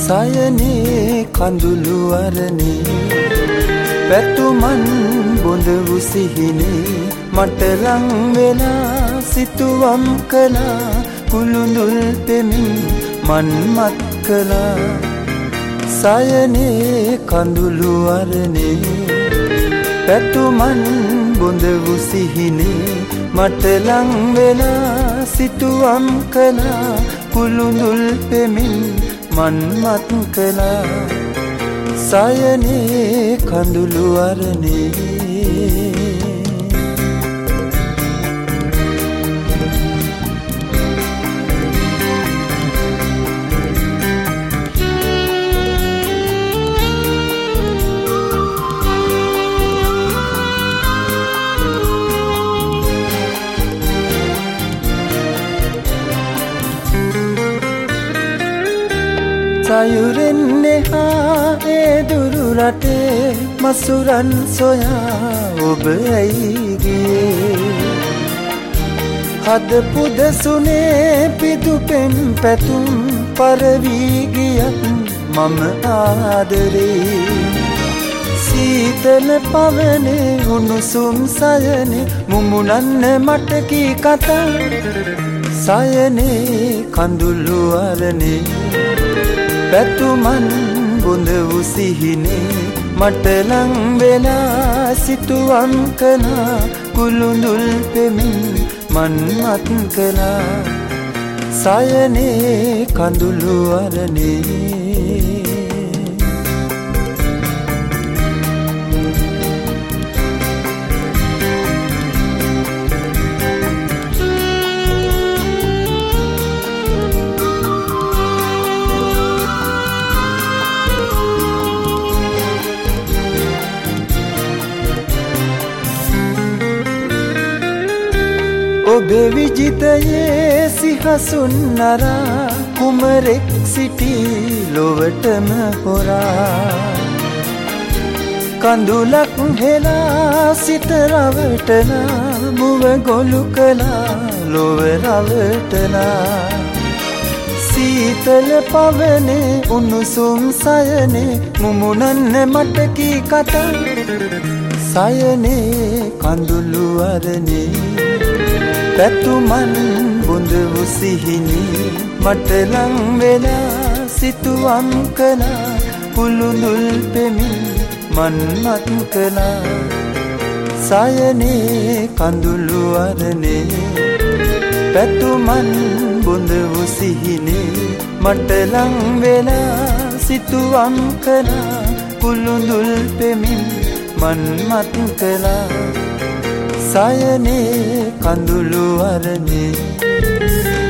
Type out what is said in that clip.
සයනේ කඳුළු අරනේ පැතුමන් බොඳ වුසිහිනේ මට ලං වෙලා සිතුවම් කළා කුළුඳුල් පෙමින් මන්මත් කළා සයනේ කඳුළු අරනේ පැතුමන් බොඳ වුසිහිනේ මට ලං වෙලා සිතුවම් කළා කුළුඳුල් පෙමින් මන්මත් කළා සයනේ කඳුළු අරනේ සයුරෙන් එහා ඒ දුරු රටේ මසුරන් සොයා ඔබ ඇයි ගියේ හදපු දසුනේ පිදුපෙන් පැතුම් පරවී ගියත් මම ආදරේ සීතල පවනේ උණුසුම් සයනේ මුමුණන්න මට කී කතා සයනේ කඳුළු අරනේ පැතුමන් බොඳ වුසිහිනේ මට ලං වෙලා සිතුවම් කළා කුළුඳුල් පෙමින් මන්මත් කළා සයනේ කඳුළු අරනේ ඔබේ විජිතයේ සිහසුන් නරා කුමරෙක් සිටි ලොවටම හොරා කඳුලක් හෙලා සිත රවටලා මුව ගොළු කළා ලොව රවටලා සීතල පවනේ උණුසුම් සයනේ මුමුණන්න මට කී කතා සයනේ කඳුළු අරනේ පැතුමන් බොඳ වුසිහිනේ මට ලං වෙලා සිතුවම් කළා කුළුඳුල් පෙමින් මන්මත් කළා සයනේ කඳුළු අරනේ පැතුමන් බොඳ වුසිහිනේ මට ලං වෙලා සිතුවම් කළා කුළුඳුල් පෙමින් මන්මත් කළා සයනේ කඳුළු අරනේ